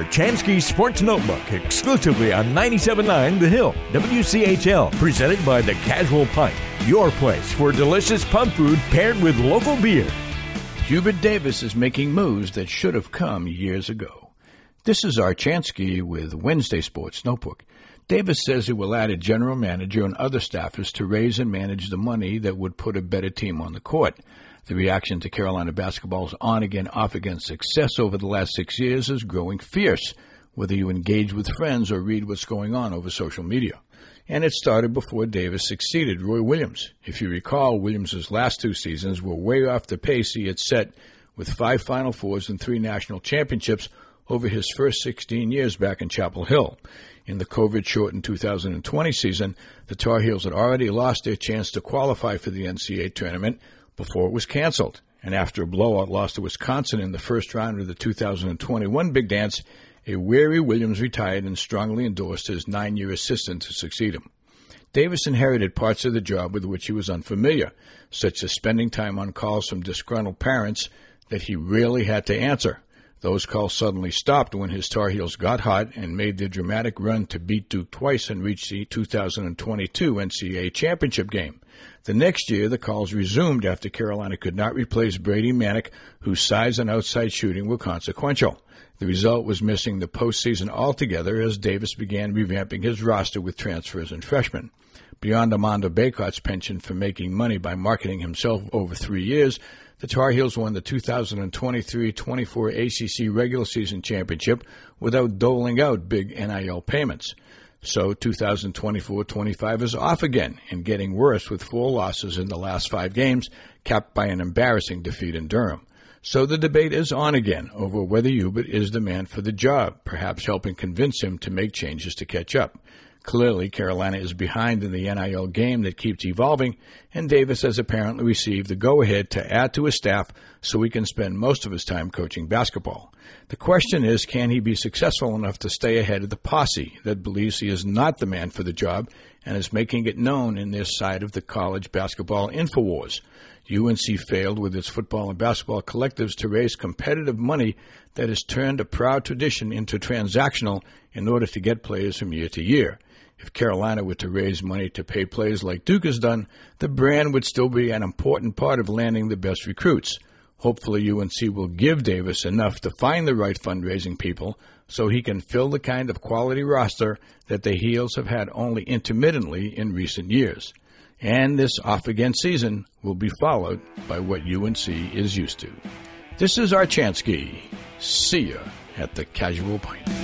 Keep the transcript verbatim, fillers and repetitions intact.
Chansky Sports Notebook exclusively on ninety-seven point nine The Hill, W C H L, presented by The Casual Pint, your place for delicious pub food paired with local beer. Hubert Davis is making moves that should have come years ago. This is Archansky with Wednesday Sports Notebook. Davis says he will add a general manager and other staffers to raise and manage the money that would put a better team on the court. The reaction to Carolina basketball's on-again, off-again success over the last six years is growing fierce, whether you engage with friends or read what's going on over social media. And it started before Davis succeeded Roy Williams. If you recall, Williams' last two seasons were way off the pace he had set with five Final Fours and three national championships over his first sixteen years back in Chapel Hill. In the COVID-shortened two thousand twenty season, the Tar Heels had already lost their chance to qualify for the N C double A tournament before it was canceled. And after a blowout loss to Wisconsin in the first round of the two thousand twenty-one Big Dance, a weary Williams retired and strongly endorsed his nine-year assistant to succeed him. Davis inherited parts of the job with which he was unfamiliar, such as spending time on calls from disgruntled parents that he rarely had to answer. Those calls suddenly stopped when his Tar Heels got hot and made their dramatic run to beat Duke twice and reach the two thousand twenty-two N C double A championship game. The next year, the calls resumed after Carolina could not replace Brady Manek, whose size and outside shooting were consequential. The result was missing the postseason altogether as Davis began revamping his roster with transfers and freshmen. Beyond Armando Bacot's penchant for making money by marketing himself over three years, the Tar Heels won the two thousand twenty-three twenty-four A C C regular season championship without doling out big N I L payments. So two thousand twenty-four twenty-five is off again and getting worse with four losses in the last five games, capped by an embarrassing defeat in Durham. So the debate is on again over whether Hubert is the man for the job, perhaps helping convince him to make changes to catch up. Clearly, Carolina is behind in the N I L game that keeps evolving, and Davis has apparently received the go-ahead to add to his staff so he can spend most of his time coaching basketball. The question is, can he be successful enough to stay ahead of the posse that believes he is not the man for the job and is making it known in their side of the college basketball infowars? U N C failed with its football and basketball collectives to raise competitive money that has turned a proud tradition into transactional in order to get players from year to year. If Carolina were to raise money to pay players like Duke has done, the brand would still be an important part of landing the best recruits. Hopefully U N C will give Davis enough to find the right fundraising people so he can fill the kind of quality roster that the Heels have had only intermittently in recent years. And this off-again season will be followed by what U N C is used to. This is Archansky. See ya at the Casual Pint.